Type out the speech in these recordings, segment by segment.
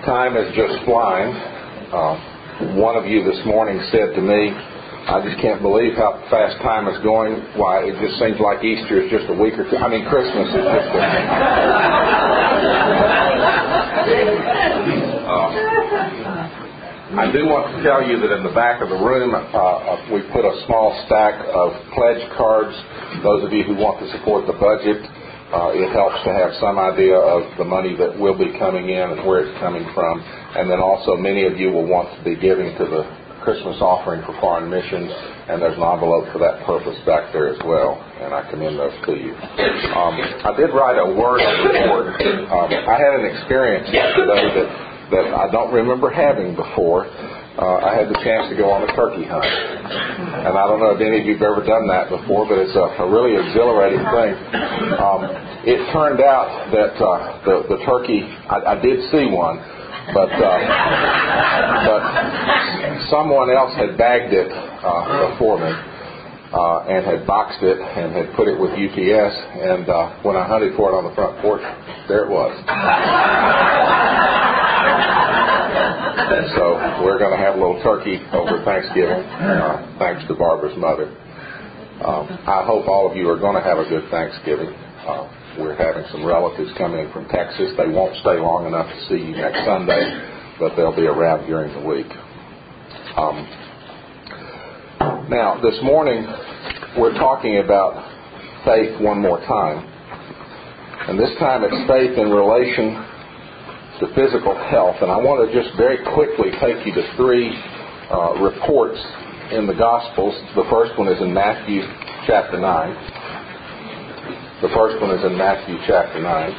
Time is just flying. One of you this morning said to me, I just can't believe how fast time is going. Why, it just seems like Easter is just a week or two. I mean, Christmas is just I do want to tell you that in the back of the room, we put a small stack of pledge cards. Those of you who want to support the budget, it helps to have some idea of the money that will be coming in and where it's coming from. And then also many of you will want to be giving to the Christmas offering for foreign missions, and there's an envelope for that purpose back there as well, and I commend those to you. I did write a word report. I had an experience yesterday that I don't remember having before. I had the chance to go on a turkey hunt. And I don't know if any of you have ever done that before, but it's a really exhilarating thing. It turned out that the turkey, I did see one, but someone else had bagged it before me and had boxed it and had put it with UPS. And when I hunted for it on the front porch, there it was. So we're going to have a little turkey over Thanksgiving, thanks to Barbara's mother. I hope all of you are going to have a good Thanksgiving. We're having some relatives coming in from Texas. They won't stay long enough to see you next Sunday, but they'll be around during the week. Now, this morning, we're talking about faith one more time. And this time it's faith in relation to physical health. And I want to just very quickly take you to three reports in the Gospels. The first one is in Matthew chapter 9. The first one is in Matthew chapter 9.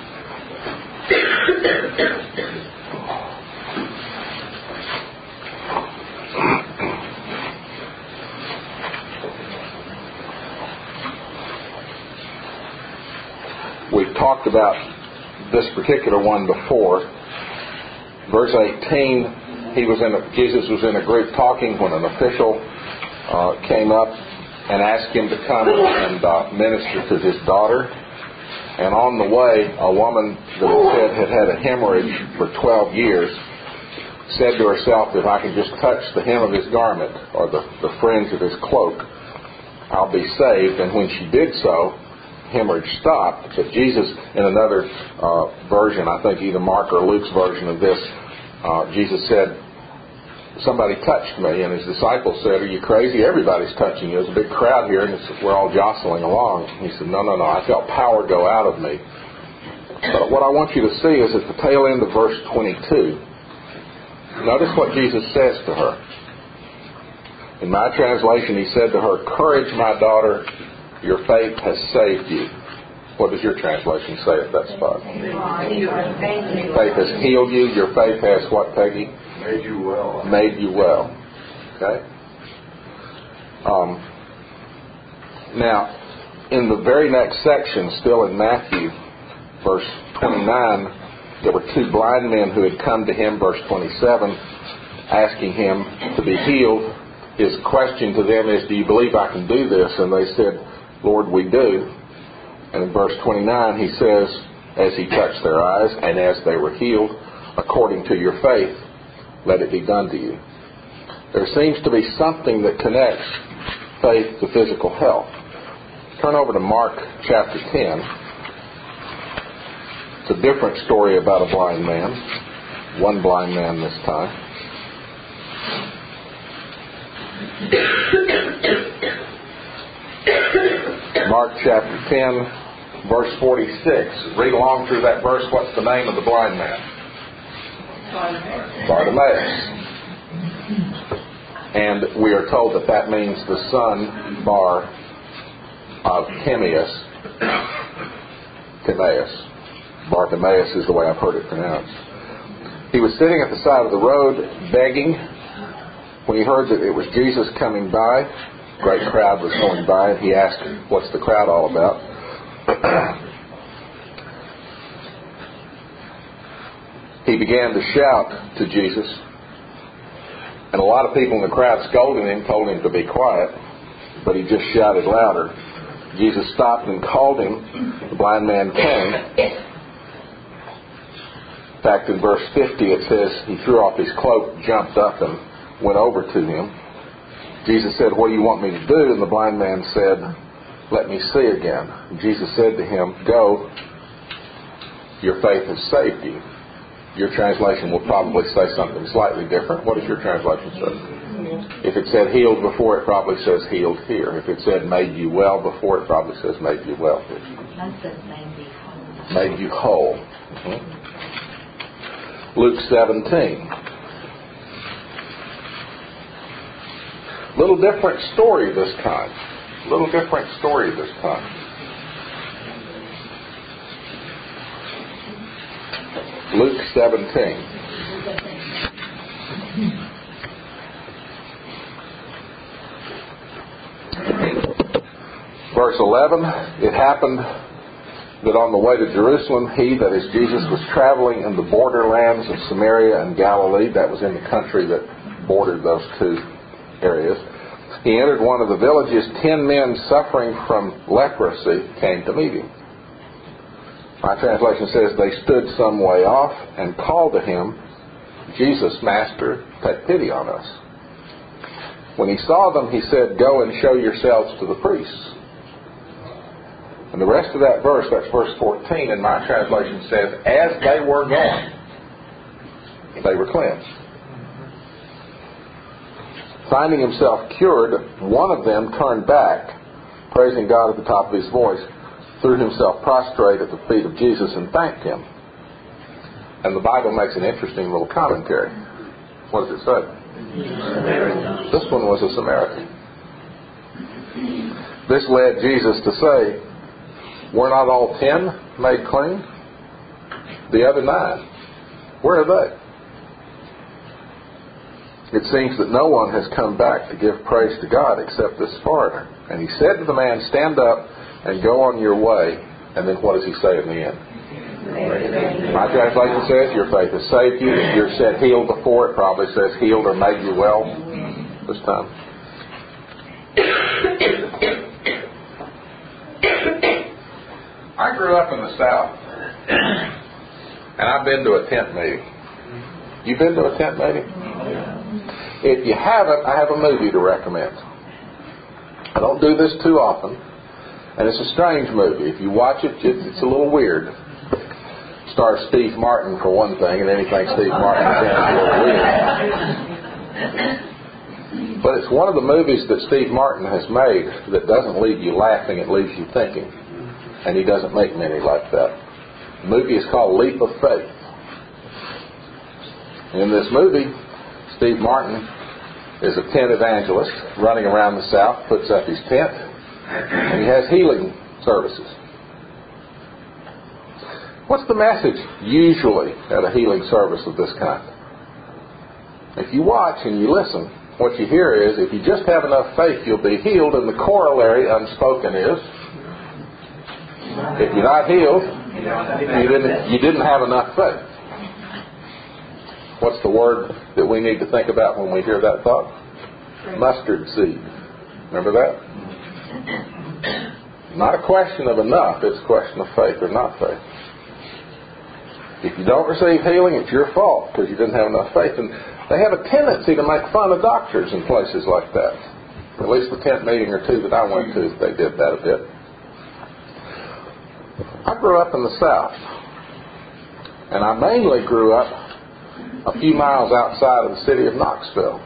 We've talked about this particular one before. Verse 18, Jesus was in a group talking when an official came up and asked him to come and minister to his daughter. And on the way, a woman that it said had had a hemorrhage for 12 years said to herself, if I can just touch the hem of his garment or the fringe of his cloak, I'll be saved. And when she did so, hemorrhage stopped. But Jesus, in another version, I think either Mark or Luke's version of this, Jesus said, somebody touched me, and his disciples said, are you crazy? Everybody's touching you. There's a big crowd here, and we're all jostling along. He said, no, I felt power go out of me. But what I want you to see is at the tail end of verse 22, notice what Jesus says to her. In my translation, he said to her, courage, my daughter, your faith has saved you. What does your translation say at that spot? Faith has healed you. Your faith has what, Peggy? Made you well. Made you well. Okay? Now, in the very next section, still in Matthew, verse 29, there were two blind men who had come to him, verse 27, asking him to be healed. His question to them is, do you believe I can do this? And they said, Lord, we do. And in verse 29, he says, as he touched their eyes and as they were healed, according to your faith, let it be done to you. There seems to be something that connects faith to physical health. Turn over to Mark chapter 10. It's a different story about a blind man. One blind man this time. Mark chapter 10, verse 46. Read along through that verse. What's the name of the blind man? Bartimaeus. And we are told that means the son, Bar, of Timaeus. Bartimaeus is the way I've heard it pronounced. He was sitting at the side of the road begging when he heard that it was Jesus coming by. A great crowd was going by, and he asked, what's the crowd all about? He began to shout to Jesus, and a lot of people in the crowd scolded him, told him to be quiet, but he just shouted louder. Jesus stopped and called him. The blind man came, fact, in verse 50 it says he threw off his cloak, jumped up, and went over to him. Jesus said, "What do you want me to do?" And the blind man said, "Let me see again." And Jesus said to him, "Go, your faith has saved you." Your translation will probably say something slightly different. What does your translation say? If it said healed before, it probably says healed here. If it said made you well before, it probably says made you well here. That says made you whole. Made you whole. Luke 17. Little different story this time. Little different story this time. Luke 17. Verse 11, it happened that on the way to Jerusalem, he, that is Jesus, was traveling in the borderlands of Samaria and Galilee. That was in the country that bordered those two areas. He entered one of the villages. 10 men suffering from leprosy came to meet him. My translation says they stood some way off and called to him, "Jesus, Master, take pity on us." When he saw them, he said, "Go and show yourselves to the priests." And the rest of that verse, that's verse 14 in my translation, says, as they were going, they were cleansed. Finding himself cured, one of them turned back, praising God at the top of his voice, threw himself prostrate at the feet of Jesus and thanked him. And the Bible makes an interesting little commentary. What does it say? This one was a Samaritan. This led Jesus to say, "Were not all 10 made clean? The other 9, where are they?" It seems that no one has come back to give praise to God except this foreigner. And he said to the man, "Stand up and go on your way." And then what does he say in the end? My translation says, "Your faith has saved you." If you're said healed before, it probably says healed or made you well this time. I grew up in the South, and I've been to a tent meeting. You been to a tent meeting? If you haven't, I have a movie to recommend. I don't do this too often, and it's a strange movie. If you watch it, it's a little weird. It stars Steve Martin for one thing, and anything Steve Martin is in is a little weird. But it's one of the movies that Steve Martin has made that doesn't leave you laughing, it leaves you thinking. And he doesn't make many like that. The movie is called Leap of Faith. In this movie, Steve Martin is a tent evangelist running around the South, puts up his tent, and he has healing services. What's the message usually at a healing service of this kind? If you watch and you listen, what you hear is, if you just have enough faith, you'll be healed, and the corollary unspoken is, if you're not healed, you didn't have enough faith. What's the word that we need to think about when we hear that thought? Mustard seed. Remember that? Not a question of enough, it's a question of faith or not faith. If you don't receive healing, it's your fault because you didn't have enough faith. And they have a tendency to make fun of doctors in places like that. At least the tent meeting or two that I went to, they did that a bit. I grew up in the South, and I mainly grew up a few miles outside of the city of Knoxville.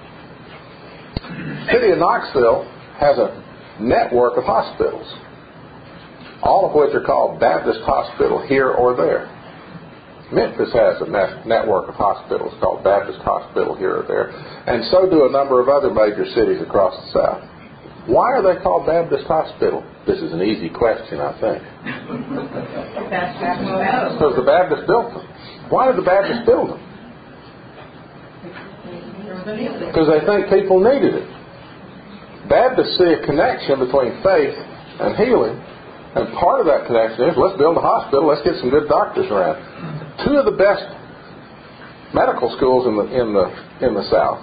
The city of Knoxville has a network of hospitals, all of which are called Baptist Hospital here or there. Memphis has a network of hospitals called Baptist Hospital here or there, and so do a number of other major cities across the South. Why are they called Baptist Hospital? This is an easy question, I think. Because the Baptists built them. Why did the Baptists build them? Because they think people needed it. Baptists see a connection between faith and healing, and part of that connection is, let's build a hospital, let's get some good doctors around. 2 of the best medical schools in the South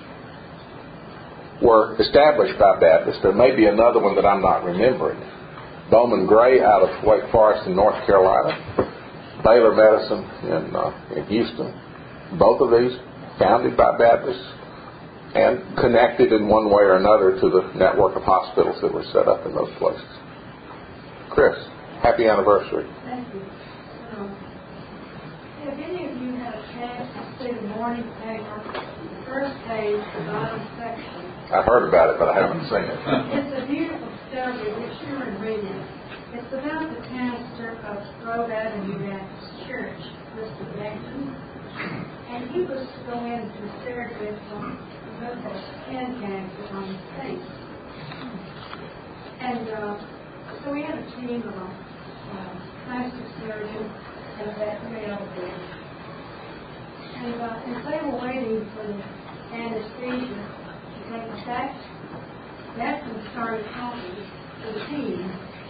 were established by Baptists. There may be another one that I'm not remembering. Bowman Gray out of Wake Forest in North Carolina, Baylor Medicine in Houston. Both of these founded by Baptists and connected in one way or another to the network of hospitals that were set up in those places. Chris, happy anniversary. Thank you. Have any of you had a chance to see the morning paper, the first page, the bottom section? I heard about it, but I haven't seen it. It's a beautiful story, which you were reading. It's about the pastor of Grove Avenue Baptist Church, Mr. Beckton. And he was going to surgery from local skin cancer on his face. And so we had a team of plastic surgeon and a veterinary elder. And as they were waiting for the anesthesia to take effect, Beckton started talking to the team.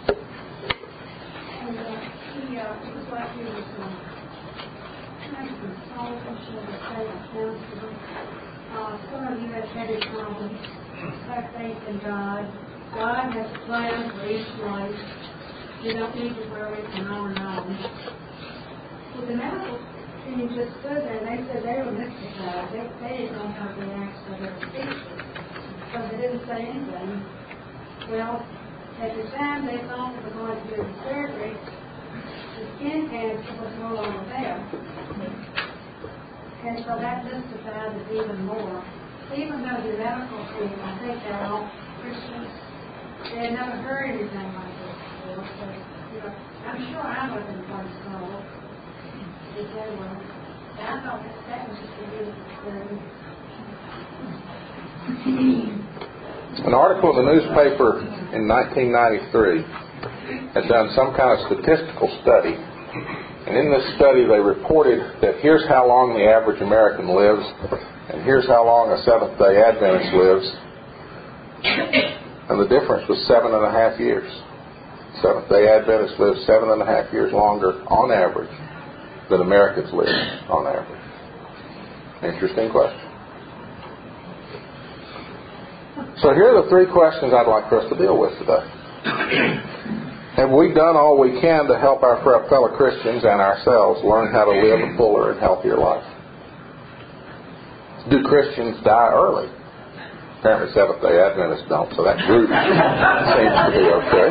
And it was like he was kind of consultant, should I say, a counselor. Some of you have headed problems. Have faith in God. God has a plan for each life. You don't need to worry from our knowledge. Well, the medical team just stood there and they said they were mystified. They didn't know how to react to their speeches. So they didn't say anything. Well, at the time they thought they were going to do the surgery, the skin cancer was no longer there. And so that mystified it even more. Even though the medical team, I think they're all Christians, they had never heard anything like this before. So, I'm sure I wasn't quite sold if they were. And I thought that was just a beautiful story. An article in the newspaper in 1993 had done some kind of statistical study. And in this study, they reported that here's how long the average American lives, and here's how long a Seventh-day Adventist lives. And the difference was 7.5 years. Seventh-day Adventists live 7.5 years longer on average than Americans live on average. Interesting question. So here are the three questions I'd like for us to deal with today. Have we done all we can to help our fellow Christians and ourselves learn how to live a fuller and healthier life? Do Christians die early? Apparently Seventh-day Adventists don't, so that group seems to be okay.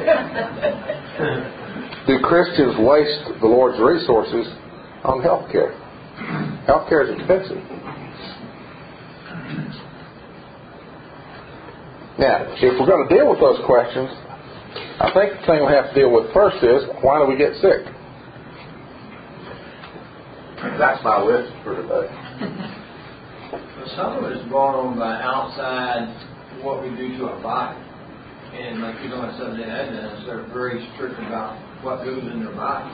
Do Christians waste the Lord's resources on health care? Health care is expensive. Now, if we're going to deal with those questions, I think the thing we have to deal with first is, why do we get sick? That's my list for today. Well, some of it is brought on by outside what we do to our body. And like you know, at Seventh-day Adventists, they're very strict about what goes in their body.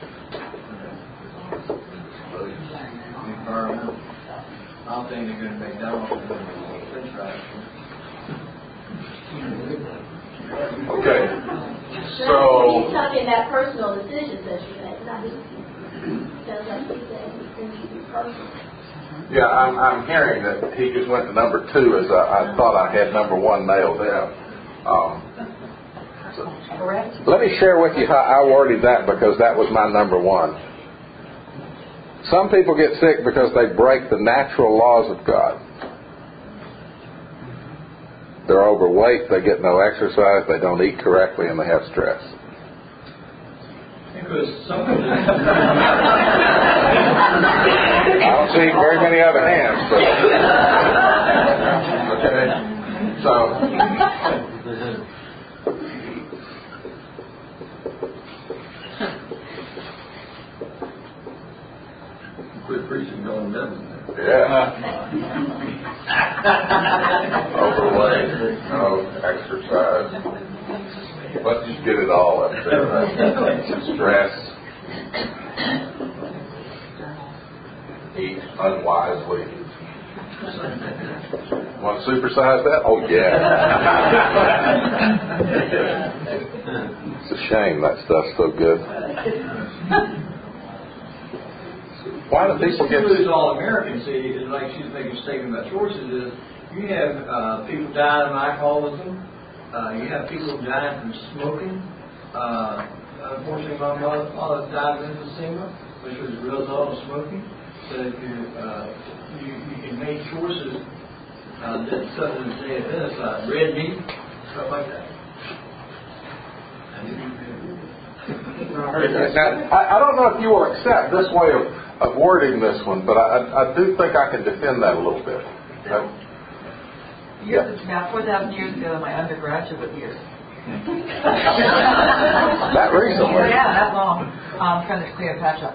The environment. I don't think they're going to make that off of French fries. Okay. So he's talking about personal decisions that you make, not just sounds like he's saying it's personal. yeah, I'm hearing that he just went to number 2 as I thought I had number 1 nailed down. Let me share with you how I worded that, because that was my number 1. Some people get sick because they break the natural laws of God. They're overweight, they get no exercise, they don't eat correctly, and they have stress. Because some of it... I don't see very many other hands, but... Okay. So... Quit preaching, going down. Yeah. Overweight, no exercise. Let's just get it all up there. Stress. Eat unwisely. Want to supersize that? Oh, yeah. It's a shame that stuff's so good. Why do people get... It's all American, see, it's like she's making a statement about choices, is you have people dying of alcoholism, you have people dying from smoking. Unfortunately, my father died of emphysema. which was a result of smoking. So if you can make choices that Southern say this, red meat, stuff like that. I don't know if you will accept this way of wording this one, but I do think I can defend that a little bit. Now, 4,000 years ago in my undergraduate years. That recently? Yeah, that long. Friend of Cleopatra.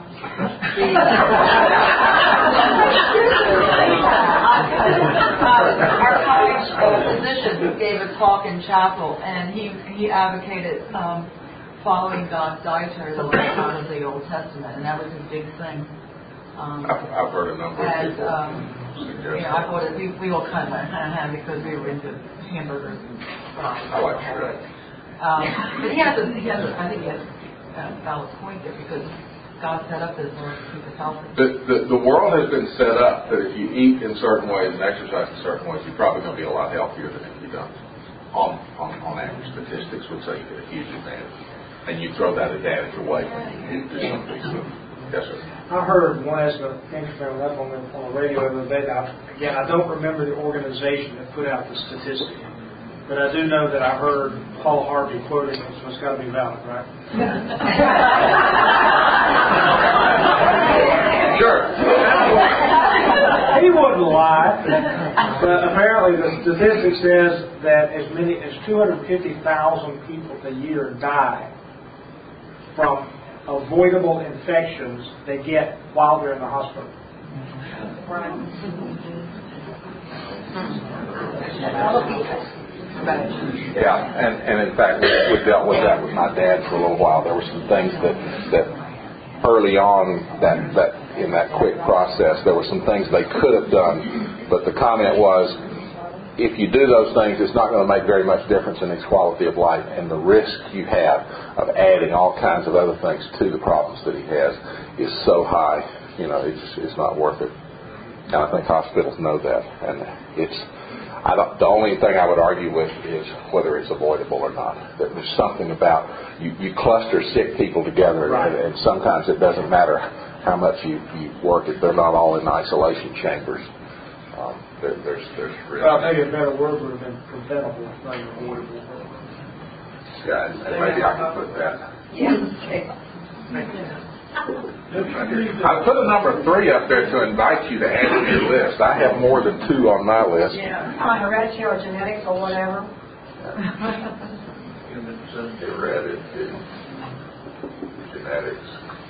Our college physician gave a talk in chapel, and he advocated following God's dietary laws out of the Old Testament, and that was his big thing. I've heard a number of people suggest I thought we all kind of went hand because we were into hamburgers and fries. I like shrimp. But I think he has a valid point there because God set up this law to keep us healthy. The world has been set up that if you eat in certain ways and exercise in certain ways, you're probably going to be a lot healthier than if you don't. On average, statistics would say you get a huge advantage. And you throw that advantage away when you do some of these things. Yes, sir. I heard one interesting enough on the radio the other day. Now, again, I don't remember the organization that put out the statistic, but I do know that I heard Paul Harvey quoting it, so it's got to be valid, right? Sure. He wouldn't lie. But apparently the statistic says that as many as 250,000 people a year die from avoidable infections they get while they're in the hospital. Right. Yeah, and in fact, we dealt with that with my dad for a little while. There were some things that early on that in that quick process, there were some things they could have done, but the comment was, if you do those things, it's not going to make very much difference in his quality of life, and the risk you have of adding all kinds of other things to the problems that he has is so high, it's not worth it. And I think hospitals know that, and the only thing I would argue with is whether it's avoidable or not. That there's something about you cluster sick people together, right. and sometimes it doesn't matter how much you work it. They're not all in isolation chambers. There's risk. Well, maybe a better word would have been preventable, not avoidable. Yeah, and maybe I can put that. Yeah. I put a number 3 up there to invite you to add to your list. I have more than 2 on my list. Yeah, hereditary or genetics or whatever. Heredity, genetics.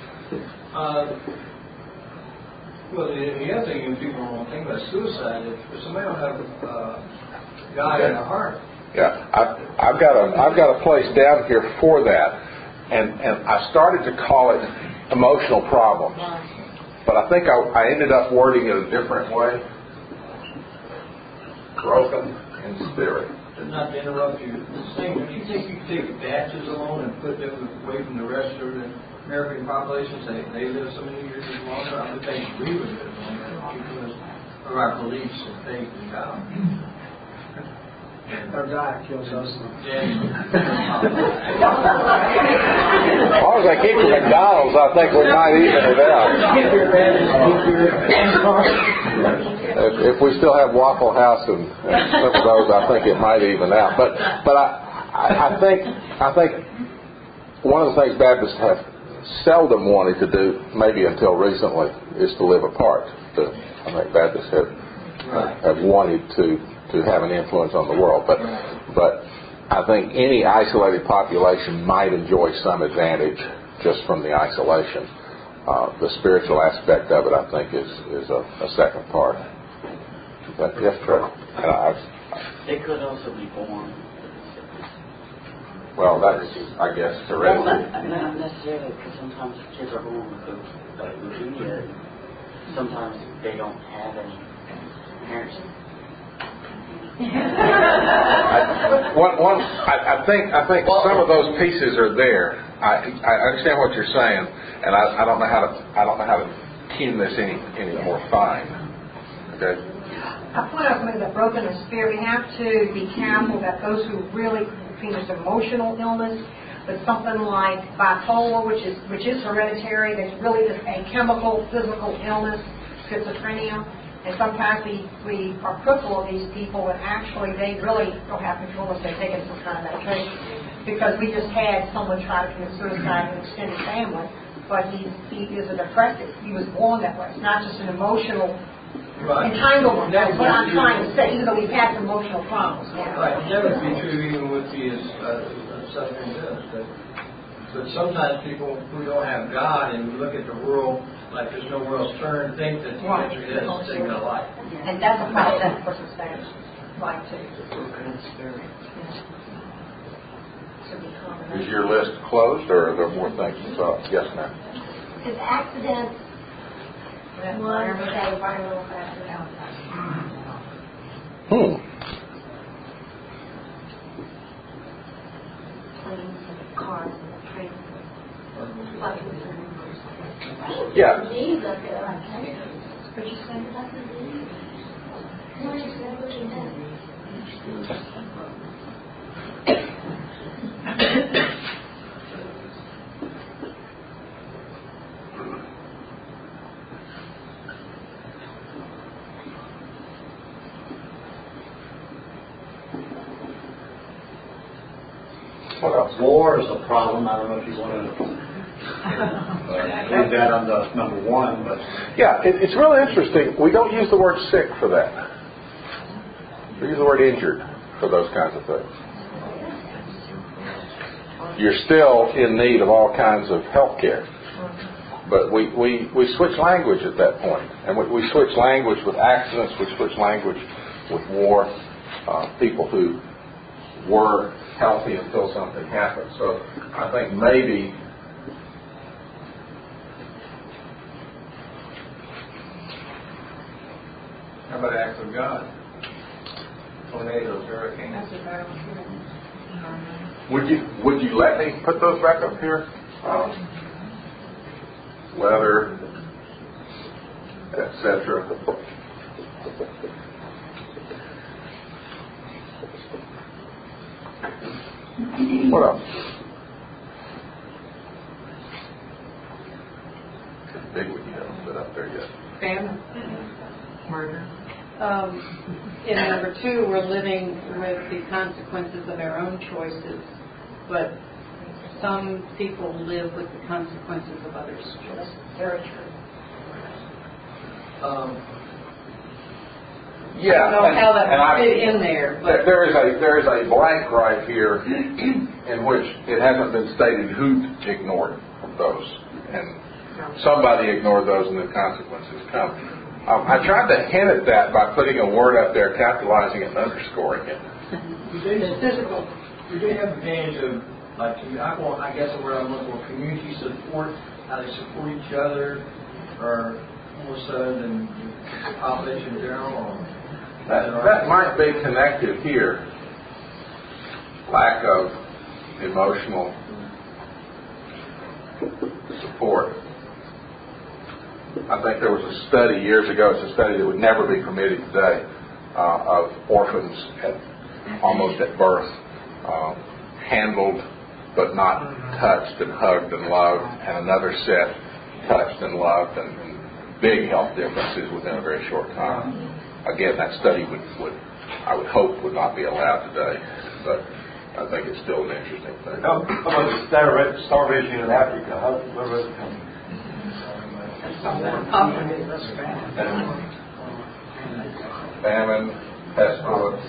Well, the other thing people don't think about suicide is if somebody don't have a guy in their heart. Yeah, I've got a place down here for that, and I started to call it emotional problems, but I think I ended up wording it a different way. Broken in spirit. Not to interrupt you, the thing, do you think you could take Apaches alone and put them away from the rest of the American population, say they live so many years longer? I would think we would live longer because of our beliefs and faith in God. Our diet kills us. As long as I keep from McDonald's, I think we might even it out. If we still have Waffle House and some of those, I think it might even out. But I think one of the things Baptists have seldom wanted to do, maybe until recently, is to live apart. I think Baptists have wanted to have an influence on the world, but I think any isolated population might enjoy some advantage just from the isolation. The spiritual aspect of it, I think, is a second part. But yes, Trevor. They could also be born. Well, that's, I guess, hereditary. Well, not necessarily, because sometimes kids are born with leukemia. Sometimes they don't have any parents. I think some of those pieces are there. I understand what you're saying, and I don't know how to tune this any more fine. Okay. I point out something about brokenness spirit. We have to be careful that those who really feel this emotional illness, But something like bipolar, which is hereditary, that's really just a chemical, physical illness, schizophrenia. And sometimes we are critical of these people, and actually they really don't have control if they're taking some kind of medication. Because we just had someone try to commit suicide in an extended family, but he is a depressive. He was born that way. It's not just an emotional entanglement. That's what I'm trying to say, even though we've had some emotional problems. Right, that would be true even with the suffering does. But sometimes people who don't have God and look at the world like there's nowhere else to turn, think that the answer is taking a life. And that's a problem that person says, like to. Is your list closed, or are there more things to talk? Yes, ma'am. Is accidents one that environmental factor? Planes and cars and trains and buses and Yeah. disease up there, like cancer. But you say that's a disease? What is that looking at? What else? War is a problem. I don't know if you want to include that on the number one, but Yeah, it's really interesting. We don't use the word sick for that. We use the word injured for those kinds of things. You're still in need of all kinds of health care. But we switch language at that point. And we switch language with accidents, we switch language with war, people who were healthy until something happened. So I think maybe How about acts of God? Tornadoes, hurricanes. would you let me put those back up here? Weather, etc. What else? Big one you haven't put up there yet. Famine. Murder. In number 2, we're living with the consequences of our own choices, but some people live with the consequences of others' choices. Very true. Yeah, I don't know how that and would fit in there, but there is a blank right here in which it hasn't been stated who ignored those, and somebody ignored those, and the consequences come. I tried to hint at that by putting a word up there, capitalizing it and underscoring it. physical. Do they have advantage of, like, I guess the word I'm looking for, community support, how they support each other, or more so than the population in general? Or That might be connected here. Lack of emotional support. I think there was a study years ago, it's a study that would never be permitted today, of orphans almost at birth, handled but not touched and hugged and loved, and another set touched and loved, and big health differences within a very short time. Again, that study I would hope would not be allowed today, but I think it's still an interesting thing. how about the starvation in Africa? Where was it coming? Famine, pestilence.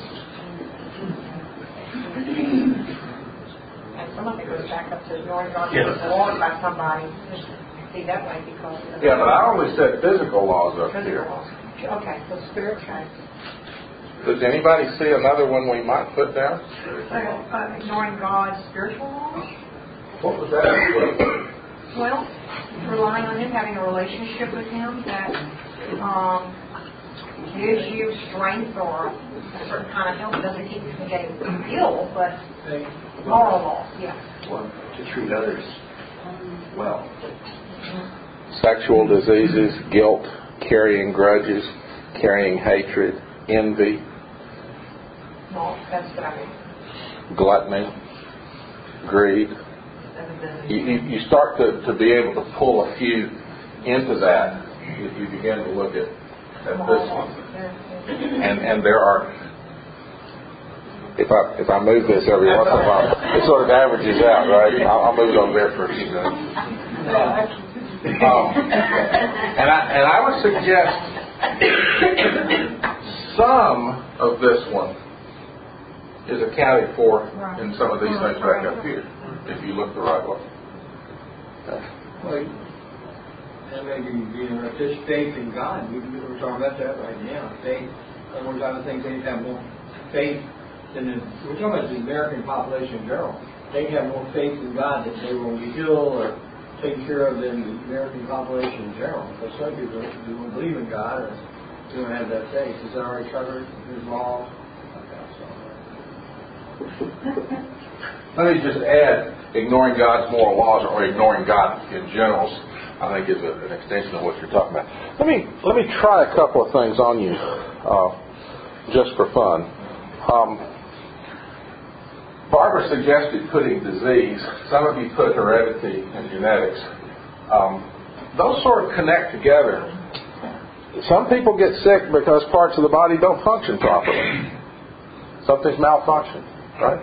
And some of it goes back up to knowing God was warned by somebody. Just see that way because. Yeah, but I only said physical laws up here. Okay, so spiritual. Does anybody see another one we might put down? Ignoring God's spiritual laws? What was that? Well, relying on Him, having a relationship with Him that gives you strength or a certain kind of help. It doesn't keep you from getting ill, but moral laws, yeah. Well, to treat others well. Sexual diseases, guilt, carrying grudges, carrying hatred, envy, No, that's what I mean. gluttony, greed, you start to be able to pull a few into that. You begin to look at this one, and there are. If I move this every once in a while, it sort of averages out, right? I'll move it over there for a few minutes. And I would suggest some of this one is accounted for in some of these things back up here, if you look the right way. Well, that may be just faith in God. We're talking about that right now. Faith. And one of the things they have more faith than we're talking about the American population in general. They have more faith in God that they will be healed or taken care of than the American population in general. But some people don't believe in God or don't have that faith. Is that already covered? There's laws. Let me just add, ignoring God's moral laws or ignoring God in general, I think is an extension of what you're talking about. Let me try a couple of things on you, just for fun. Barbara suggested putting disease. Some of you put heredity and genetics. Those sort of connect together. Some people get sick because parts of the body don't function properly. Something's malfunctioned, right?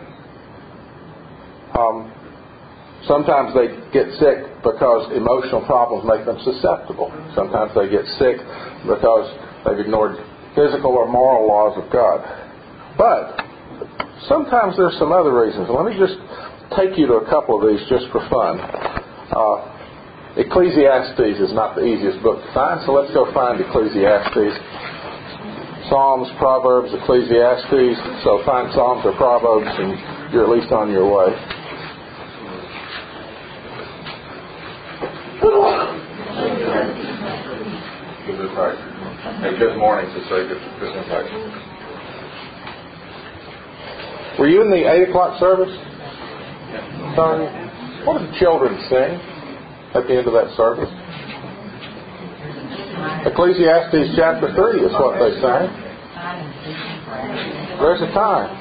Sometimes they get sick because emotional problems make them susceptible. Sometimes they get sick because they've ignored physical or moral laws of God. But sometimes there's some other reasons. Let me just take you to a couple of these just for fun. Ecclesiastes is not the easiest book to find, so let's go find Ecclesiastes. Psalms, Proverbs, Ecclesiastes. So find Psalms or Proverbs and you're at least on your way. Good night. Hey, good morning to say good night. Were you in the 8 o'clock service? Sorry. What did the children sing at the end of that service? Ecclesiastes chapter 3 is what they sang. There's a time.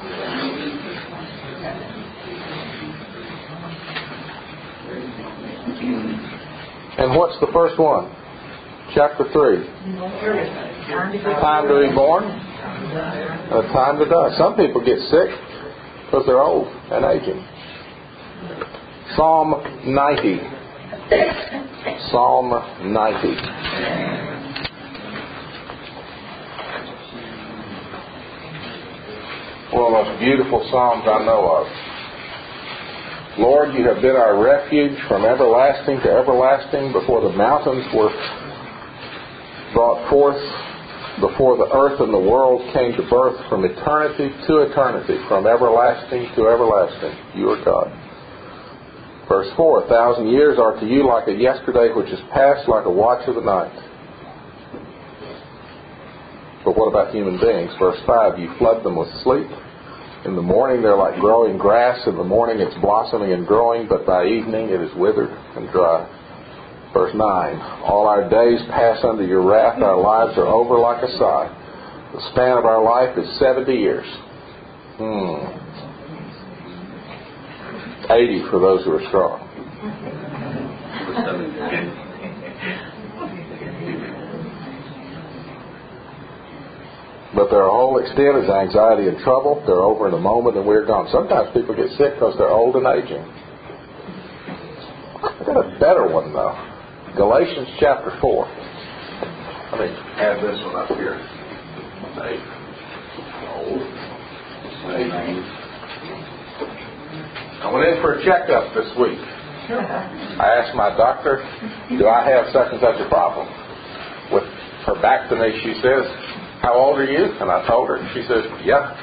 And what's the first one? Chapter 3. Time to be born and a time to die. Some people get sick because they're old and aging. Psalm 90. Psalm 90. One of the most beautiful psalms I know of. Lord, you have been our refuge from everlasting to everlasting, before the mountains were brought forth, before the earth and the world came to birth, from eternity to eternity, from everlasting to everlasting. You are God. Verse 4, 1,000 years are to you like a yesterday which is past, like a watch of the night. But what about human beings? Verse 5, you flood them with sleep. In the morning they're like growing grass. In the morning it's blossoming and growing, but by evening it is withered and dry. Verse 9, all our days pass under your wrath. Our lives are over like a sigh. The span of our life is 70 years. 80 for those who are strong. But their whole extent is anxiety and trouble. They're over in a moment and we're gone. Sometimes people get sick because they're old and aging. I've got a better one though. Galatians chapter 4. Let me add this one up here. I went in for a checkup this week. I asked my doctor, do I have such and such a problem? With her back to me, she says, how old are you? And I told her, and she says, yeah.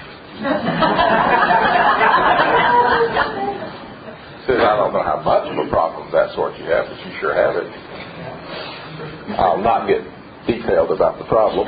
Says, I don't know how much of a problem of that sort you have, but you sure have it. I'll not get detailed about the problem.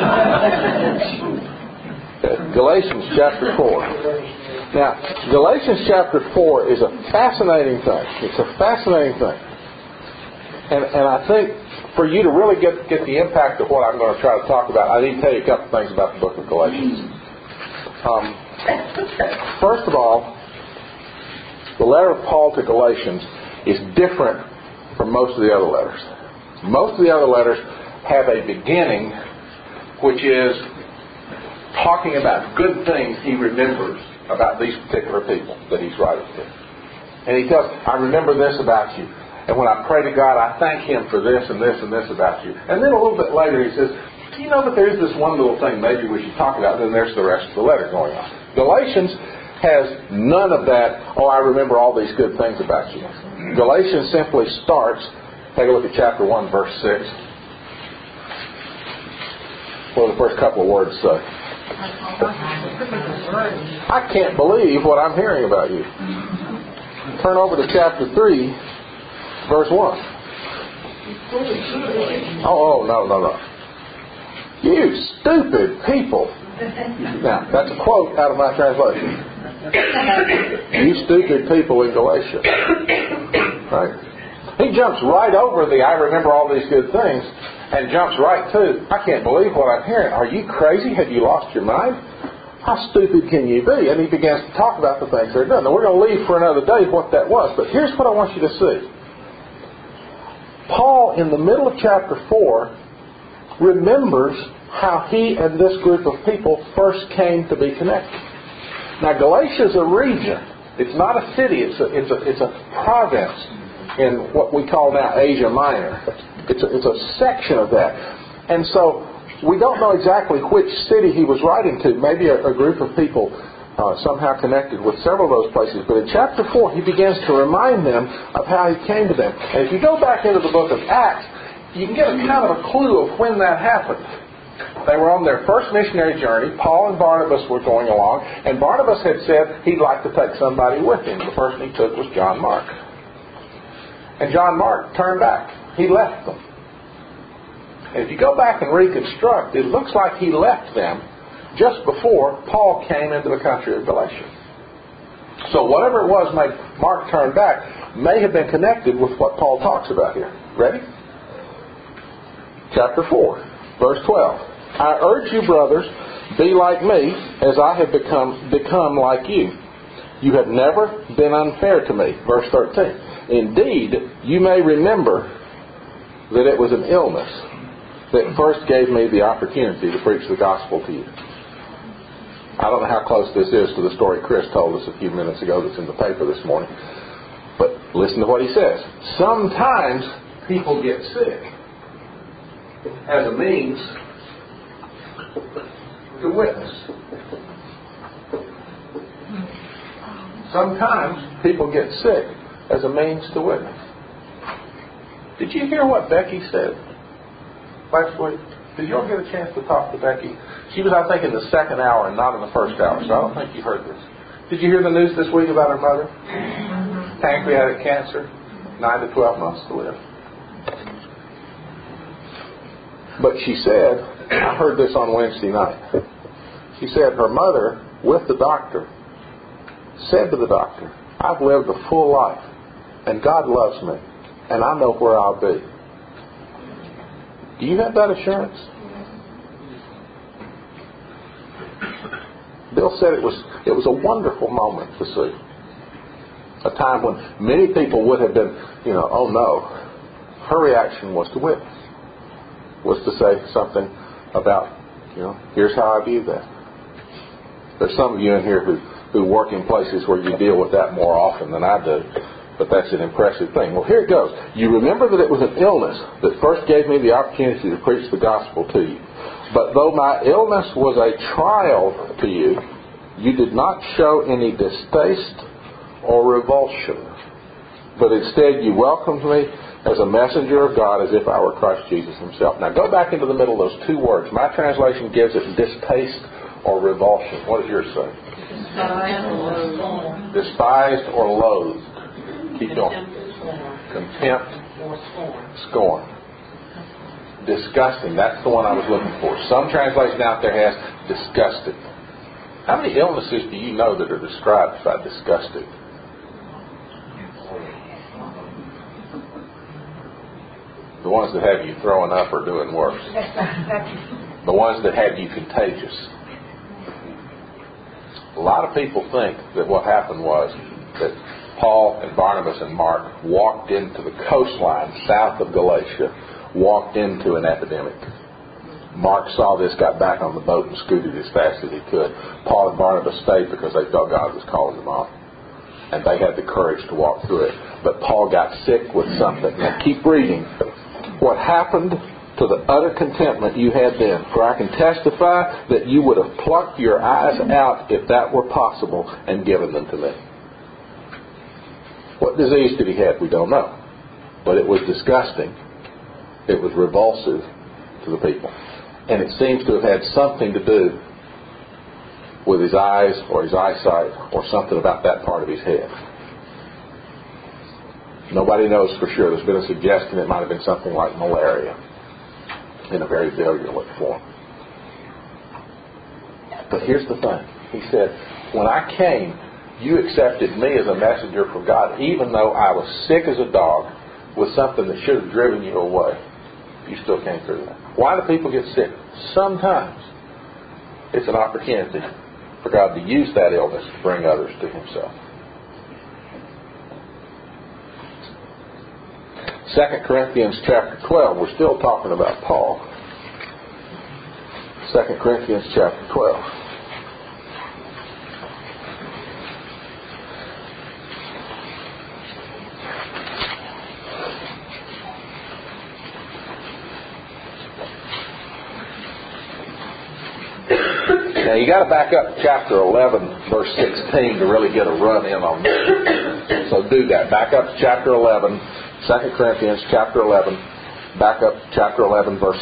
Galatians chapter 4. Now, Galatians chapter 4 is a fascinating thing. It's a fascinating thing. And I think for you to really get the impact of what I'm going to try to talk about, I need to tell you a couple things about the book of Galatians. First of all, the letter of Paul to Galatians is different from most of the other letters. Most of the other letters have a beginning which is talking about good things he remembers about these particular people that he's writing to. And he tells, I remember this about you. And when I pray to God, I thank Him for this and this and this about you. And then a little bit later he says, do you know that there's this one little thing maybe we should talk about? And then there's the rest of the letter going on. Galatians has none of that, oh, I remember all these good things about you. Galatians simply starts, take a look at chapter 1, verse 6. What do the first couple of words say? I can't believe what I'm hearing about you. Turn over to chapter 3, verse 1. Oh, no. You stupid people. Now, that's a quote out of my translation. You stupid people in Galatia. Right? He jumps right over the I remember all these good things and jumps right to, I can't believe what I'm hearing. Are you crazy? Have you lost your mind? How stupid can you be? And he begins to talk about the things they're done. Now, we're going to leave for another day what that was. But here's what I want you to see. Paul, in the middle of chapter 4, remembers how he and this group of people first came to be connected. Now, Galatia is a region. It's not a city. It's a province in what we call now Asia Minor. It's a section of that. And so we don't know exactly which city he was writing to. Maybe a group of people somehow connected with several of those places. But in chapter 4, he begins to remind them of how he came to them. And if you go back into the book of Acts, you can get a kind of a clue of when that happened. They were on their first missionary journey. Paul and Barnabas were going along. And Barnabas had said he'd like to take somebody with him. The person he took was John Mark. And John Mark turned back. He left them. And if you go back and reconstruct, it looks like he left them just before Paul came into the country of Galatia. So whatever it was made Mark turn back may have been connected with what Paul talks about here. Ready? Chapter 4, verse 12. I urge you, brothers, be like me, as I have become like you. You have never been unfair to me. Verse 13. Indeed, you may remember that it was an illness that first gave me the opportunity to preach the gospel to you. I don't know how close this is to the story Chris told us a few minutes ago that's in the paper this morning. But listen to what he says. Sometimes people get sick as a means to witness. Sometimes people get sick as a means to witness. Did you hear what Becky said last week? Did you all get a chance to talk to Becky? She was, I think, in the second hour and not in the first hour, so I don't think you heard this. Did you hear the news this week about her mother? Pancreatic cancer, 9 to 12 months to live. But she said, I heard this on Wednesday night. She said her mother, with the doctor, said to the doctor, I've lived a full life, and God loves me, and I know where I'll be. Do you have that assurance? Bill said it was a wonderful moment to see. A time when many people would have been, oh no. Her reaction was to witness. Was to say something about, here's how I view that. There's some of you in here who work in places where you deal with that more often than I do. But that's an impressive thing. Well, here it goes. You remember that it was an illness that first gave me the opportunity to preach the gospel to you. But though my illness was a trial to you, you did not show any distaste or revulsion. But instead you welcomed me as a messenger of God, as if I were Christ Jesus himself. Now go back into the middle of those two words. My translation gives it distaste or revulsion. What does yours say? Despised or loathed. Keep going. Contempt, scorn. Disgusting. That's the one I was looking for. Some translation out there has disgusted. How many illnesses do you know that are described by disgusted? The ones that have you throwing up or doing worse. The ones that have you contagious. A lot of people think that what happened was that Paul and Barnabas and Mark walked into the coastline south of Galatia, walked into an epidemic. Mark saw this, got back on the boat, and scooted as fast as he could. Paul and Barnabas stayed because they felt God was calling them off. And they had the courage to walk through it. But Paul got sick with something. Now keep reading. What happened to the utter contentment you had then? For I can testify that you would have plucked your eyes out, if that were possible, and given them to me. What disease did he have? We don't know. But it was disgusting. It was revulsive to the people. And it seems to have had something to do with his eyes or his eyesight or something about that part of his head. Nobody knows for sure. There's been a suggestion it might have been something like malaria in a very virulent form. But here's the thing. He said, when I came, you accepted me as a messenger from God, even though I was sick as a dog with something that should have driven you away. You still came through that. Why do people get sick? Sometimes it's an opportunity for God to use that illness to bring others to Himself. 2 Corinthians chapter 12. We're still talking about Paul. 2 Corinthians chapter 12. Now you got to back up to chapter 11, verse 16 to really get a run in on this. So do that. Back up to chapter 11, 2 Corinthians chapter 11. Back up to chapter 11, verse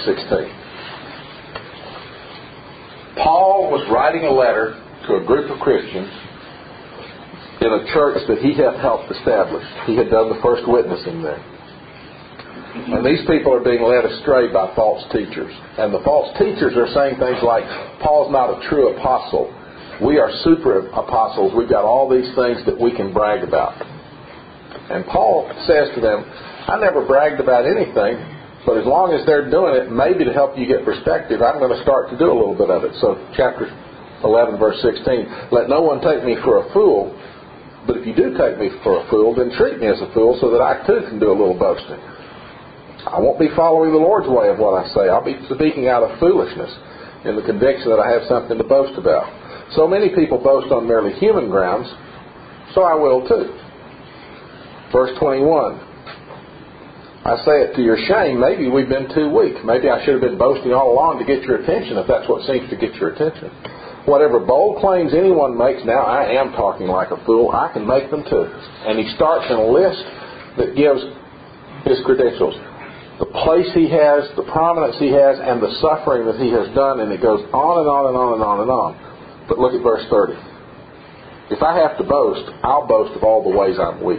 16. Paul was writing a letter to a group of Christians in a church that he had helped establish. He had done the first witnessing there. And these people are being led astray by false teachers. And the false teachers are saying things like, Paul's not a true apostle. We are super apostles. We've got all these things that we can brag about. And Paul says to them, I never bragged about anything, but as long as they're doing it, maybe to help you get perspective, I'm going to start to do a little bit of it. So chapter 11, verse 16, let no one take me for a fool, but if you do take me for a fool, then treat me as a fool so that I too can do a little boasting. I won't be following the Lord's way of what I say. I'll be speaking out of foolishness in the conviction that I have something to boast about. So many people boast on merely human grounds, so I will too. Verse 21. I say it to your shame, maybe we've been too weak. Maybe I should have been boasting all along to get your attention, if that's what seems to get your attention. Whatever bold claims anyone makes now, I am talking like a fool, I can make them too. And he starts in a list that gives his credentials. The place he has, the prominence he has, and the suffering that he has done, and it goes on and on and on and on and on. But look at verse 30. If I have to boast, I'll boast of all the ways I'm weak.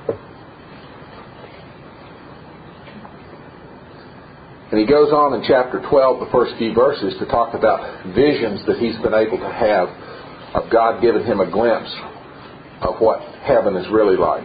And he goes on in chapter 12, the first few verses, to talk about visions that he's been able to have of God giving him a glimpse of what heaven is really like.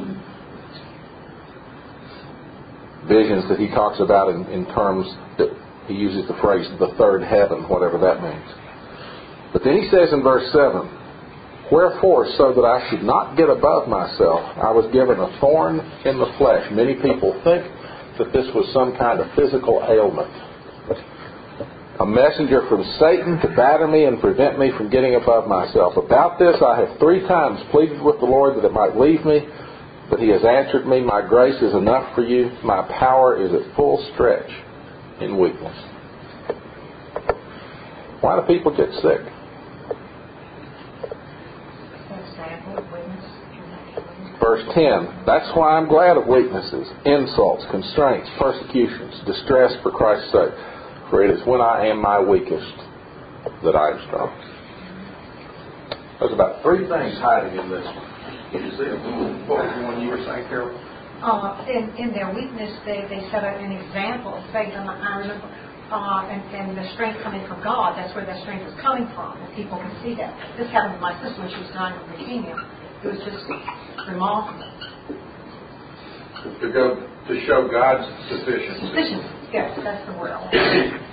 Visions that he talks about in terms that he uses the phrase the third heaven, whatever that means. But then he says in verse 7, wherefore, so that I should not get above myself, I was given a thorn in the flesh. Many people think that this was some kind of physical ailment. A messenger from Satan to batter me and prevent me from getting above myself. About this I have 3 times pleaded with the Lord that it might leave me. But he has answered me, my grace is enough for you. My power is at full stretch in weakness. Why do people get sick? Verse 10, that's why I'm glad of weaknesses, insults, constraints, persecutions, distress for Christ's sake. For it is when I am my weakest that I am strong. There's about 3 things hiding in this one. Did you see it? What was the one you were saying, Carol? In their weakness, they set an example of faith on the iron and the strength coming from God. That's where their strength is coming from. And people can see that. This happened with my sister when she was dying of leukemia. It was just remarkable. To show God's sufficiency. Sufficiency. Yes, that's the word I want.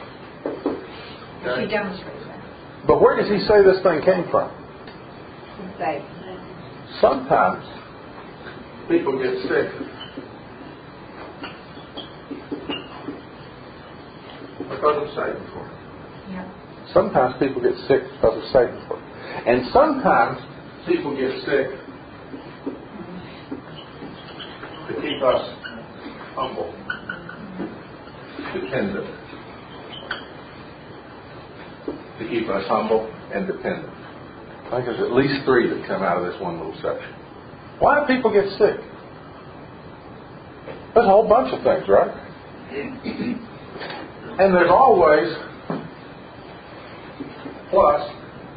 She demonstrates that. But where does he say this thing came from? Faith. Sometimes people get sick because of Satan's work. Yeah. Sometimes people get sick because of Satan's work. And sometimes people get sick to keep us humble, dependent. To keep us humble and dependent. I think there's at least 3 that come out of this one little section. Why do people get sick? There's a whole bunch of things, right? And there's always plus.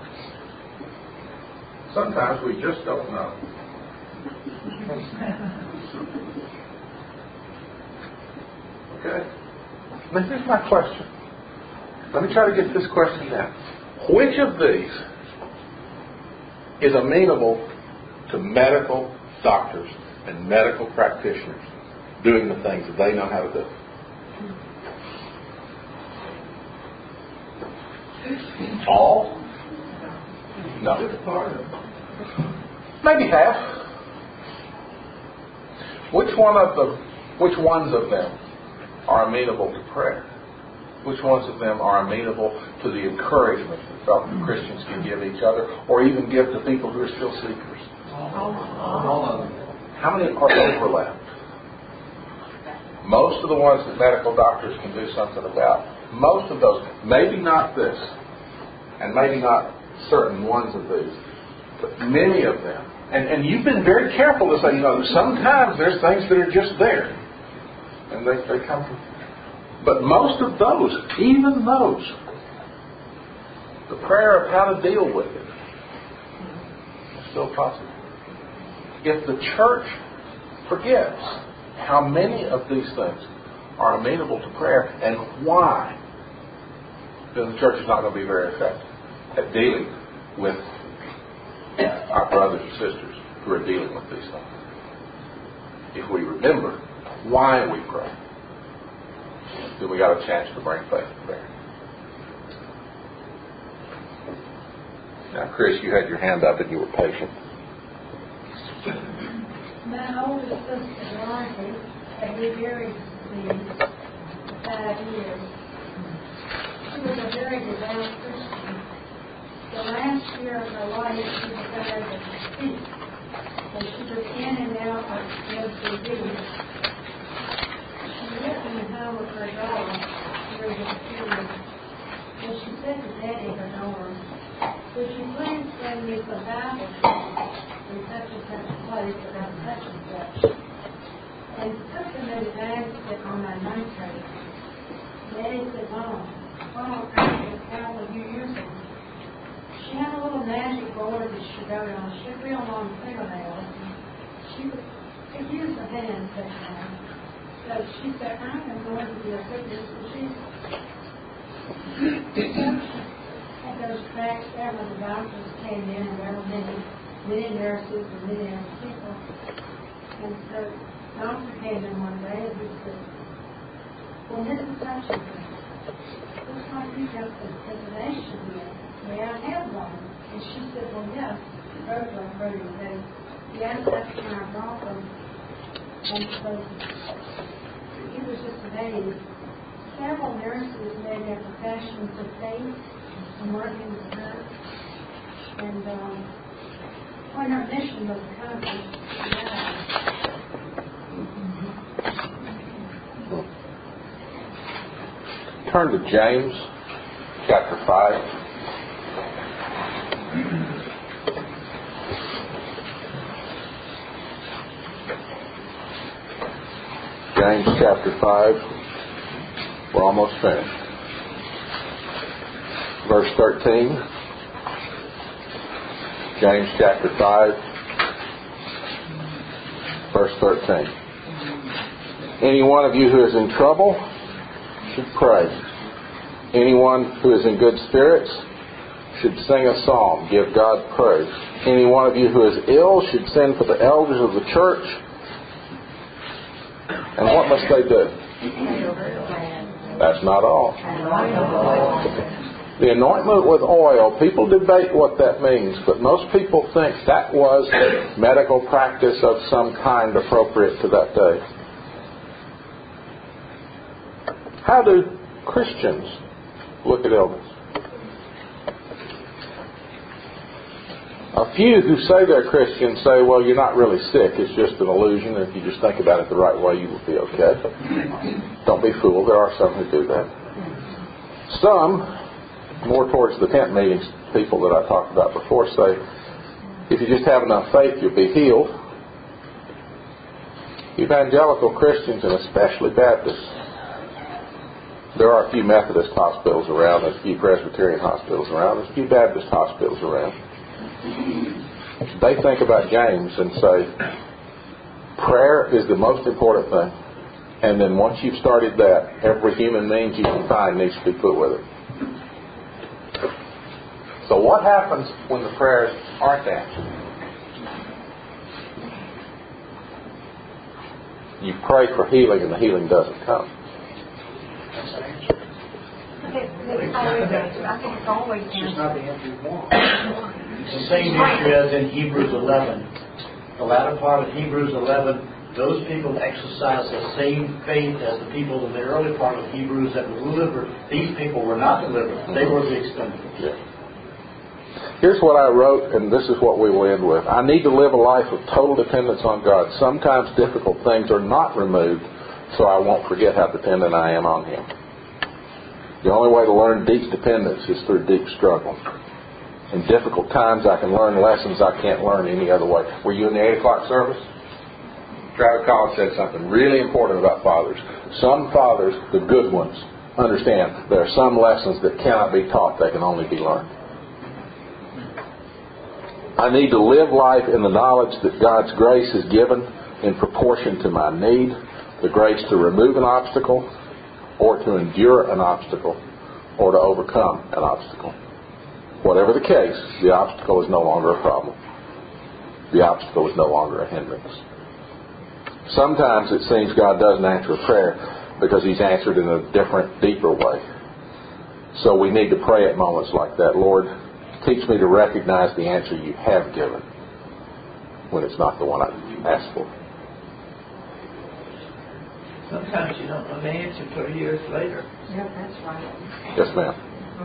Sometimes we just don't know. Okay? Now here's my question. Let me try to get this question down. Which of these is amenable to medical doctors and medical practitioners doing the things that they know how to do? All? No. Maybe half. Which ones of them are amenable to prayer? Which ones of them are amenable to the encouragement that Christians can give each other, or even give to people who are still seekers? All of them. How many are overlapped? Most of the ones that medical doctors can do something about. Most of those, maybe not this, and maybe not certain ones of these, but many of them. And you've been very careful to say, sometimes there's things that are just there, and they come from. But most of those, even those, the prayer of how to deal with it is still possible. If the church forgets how many of these things are amenable to prayer and why, then the church is not going to be very effective at dealing with our brothers and sisters who are dealing with these things. If we remember why we pray, then we got a chance to bring faith to bear. Now, Chris, you had your hand up and you were patient. My oldest sister, Dorothy, had been married to me for 5 years. She was a very devout Christian. The last year of her life, she was able to speak. And she was in and out of MCD. She lived in the home of her daughter during this period. And she said to Daddy, her daughter, would you please bring me some Bible in such and such a place about such and such? And put them in a basket on my night table. Daddy said, Mom, I was out a few years ago. She had a little magic board that she wrote on. She had real long fingernails. She could use her hands sometimes. So she said, I am going to be a witness for Jesus. At those tracks there when the doctors came in, and there were many nurses and many other people. And so the doctor came in one day and he said, well, Mrs. Hutchinson, looks like you got some divination here. May I have one? And she said, well, yes. Both of them ready to say, yes, that's when I brought them. And so it was just amazing. Several nurses made their professions of faith and working with her. And when her mission was accomplished, she died. Turn to James chapter 5. James chapter 5. We're almost finished. Verse 13. James chapter 5. Verse 13. Any one of you who is in trouble should pray. Anyone who is in good spirits should sing a psalm, give God praise. Any one of you who is ill should send for the elders of the church. And what must they do? That's not all. The anointment with oil, people debate what that means, but most people think that was medical practice of some kind appropriate to that day. How do Christians look at illness? A few who say they're Christians say, well, you're not really sick. It's just an illusion. If you just think about it the right way, you will be okay. Don't be fooled. There are some who do that. Some, more towards the tent meetings people that I talked about before, say, if you just have enough faith, you'll be healed. Evangelical Christians, and especially Baptists, there are a few Methodist hospitals around, there's a few Presbyterian hospitals around, there's a few Baptist hospitals around. They think about James and say, prayer is the most important thing. And then once you've started that, every human means you can find needs to be put with it. So what happens when the prayers aren't answered? You pray for healing and the healing doesn't come. It's always It's not the answer you want. It's the same issue as in Hebrews 11. The latter part of Hebrews 11, those people exercise the same faith as the people in the early part of Hebrews that were delivered. These people were not delivered. They were the expendables. Yeah. Here's what I wrote, and this is what we will end with. I need to live a life of total dependence on God. Sometimes difficult things are not removed, so I won't forget how dependent I am on Him. The only way to learn deep dependence is through deep struggle. In difficult times, I can learn lessons I can't learn any other way. Were you in the 8 o'clock service? Travis Collins said something really important about fathers. Some fathers, the good ones, understand there are some lessons that cannot be taught, they can only be learned. I need to live life in the knowledge that God's grace is given in proportion to my need, the grace to remove an obstacle, or to endure an obstacle, or to overcome an obstacle. Whatever the case, the obstacle is no longer a problem. The obstacle is no longer a hindrance. Sometimes it seems God doesn't answer a prayer because He's answered in a different, deeper way. So we need to pray at moments like that. Lord, teach me to recognize the answer You have given when it's not the one I asked for. Sometimes you don't know the answer for years later. Yeah, that's right. Yes, ma'am.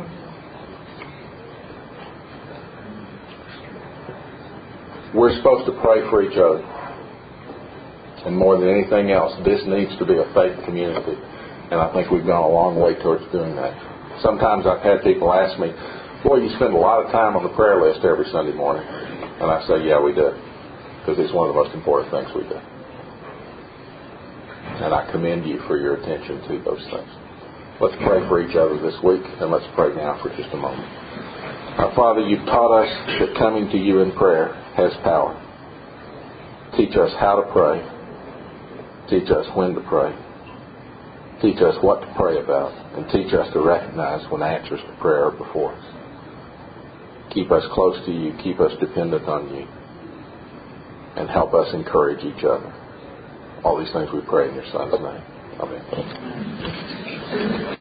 We're supposed to pray for each other. And more than anything else, this needs to be a faith community. And I think we've gone a long way towards doing that. Sometimes I've had people ask me, boy, you spend a lot of time on the prayer list every Sunday morning. And I say, yeah, we do. Because it's one of the most important things we do. And I commend you for your attention to those things. Let's pray for each other this week, and let's pray now for just a moment. Our Father, You've taught us that coming to You in prayer has power. Teach us how to pray. Teach us when to pray. Teach us what to pray about. And teach us to recognize when answers to prayer are before us. Keep us close to You. Keep us dependent on You. And help us encourage each other. All these things we pray in Your Son's name. Amen.